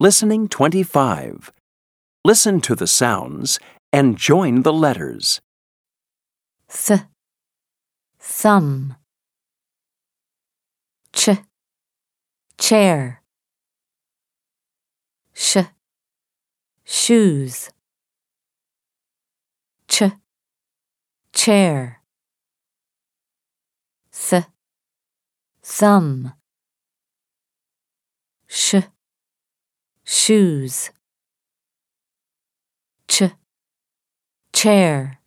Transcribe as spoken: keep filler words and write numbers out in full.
Listening twenty-five. Listen to the sounds and join the letters. Th, thumb. Ch, chair. Sh, shoes. Ch, chair. Th, thumb. Sh, shoes. Ch, chair.